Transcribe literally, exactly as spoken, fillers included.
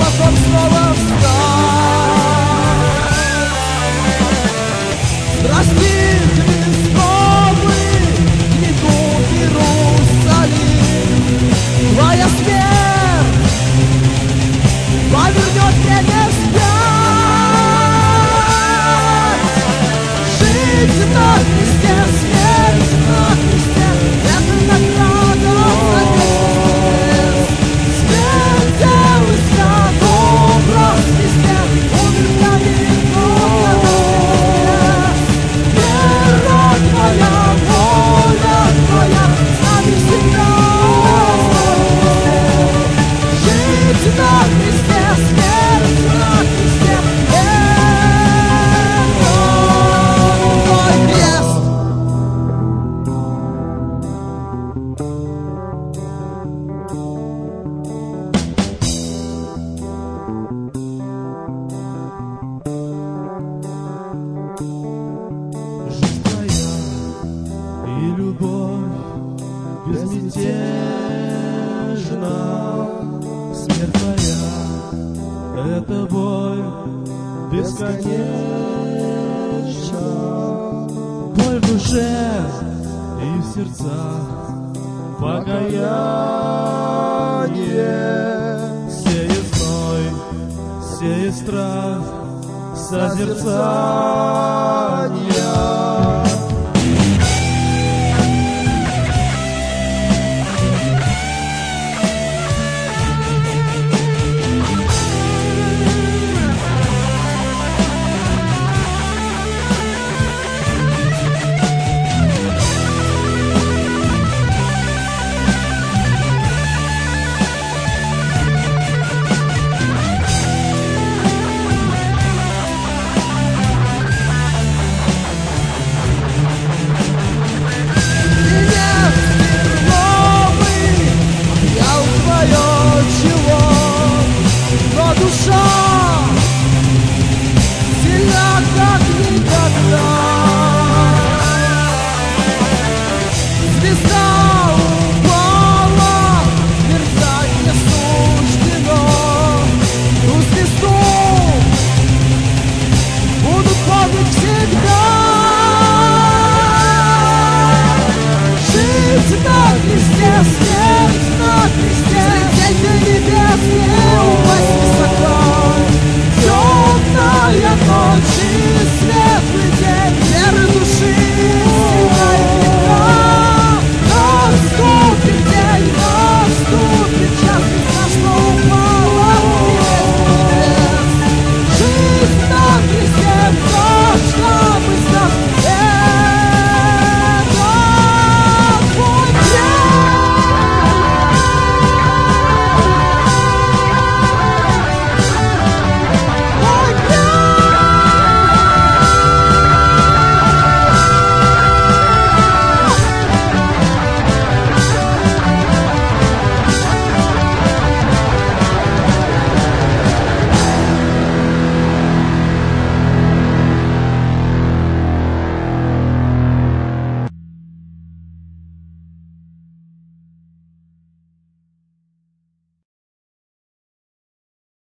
потом снова встать. Здрасте, Христовый, гнету Иерусалим. Твоя смерть повернет меня вспять. Жить на Христе, смерть на Христе, это награда за вечность. Смерть делает образ Христе, умер для него для вера твоя, воля твоя, с нами всегда. Жить на Христе, смерть на Христе, это мой крест. Жизнь твоя и любовь безмятежна. Смерть твоя — это боль бесконечна. Боль в душе и в сердцах покаяние. Сеет зной, сеет страх, созерцания. Душа